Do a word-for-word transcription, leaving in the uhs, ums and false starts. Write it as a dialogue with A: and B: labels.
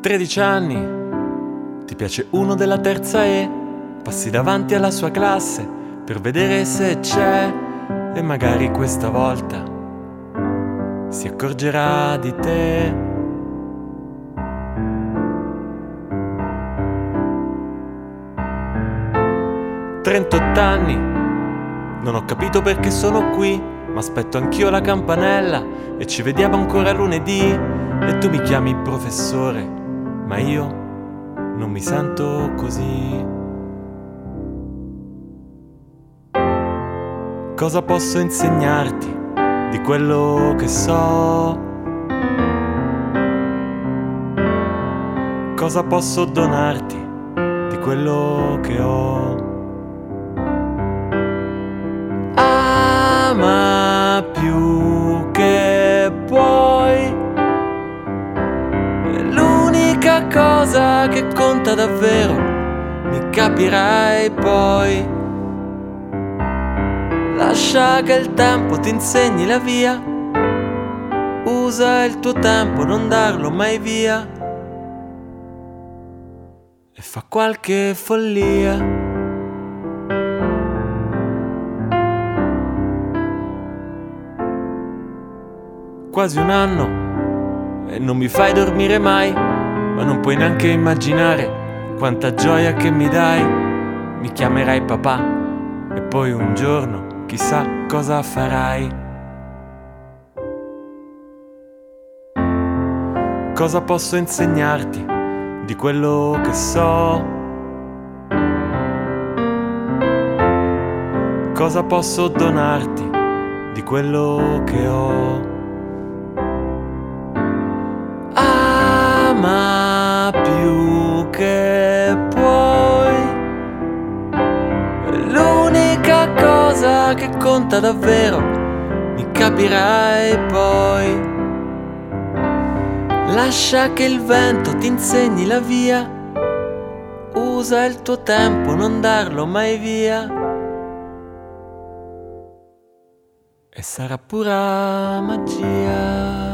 A: tredici anni, ti piace uno della terza E, passi davanti alla sua classe per vedere se c'è e magari questa volta si accorgerà di te. trentotto anni, non ho capito perché sono qui, ma aspetto anch'io la campanella e ci vediamo ancora lunedì. E tu mi chiami professore, ma io non mi sento così. Cosa posso insegnarti di quello che so? Cosa posso donarti di quello che ho? Ama più che puoi, è l'unica cosa che conta davvero, mi capirai poi. Lascia che il tempo ti insegni la via, usa il tuo tempo, non darlo mai via, e fa qualche follia. Quasi un anno e non mi fai dormire mai, ma non puoi neanche immaginare quanta gioia che mi dai. Mi chiamerai papà e poi un giorno chissà cosa farai. Cosa posso insegnarti di quello che so? Cosa posso donarti di quello che ho? Ma più che puoi, è l'unica cosa che conta davvero, mi capirai poi. Lascia che il vento ti insegni la via, usa il tuo tempo, non darlo mai via, e sarà pura magia.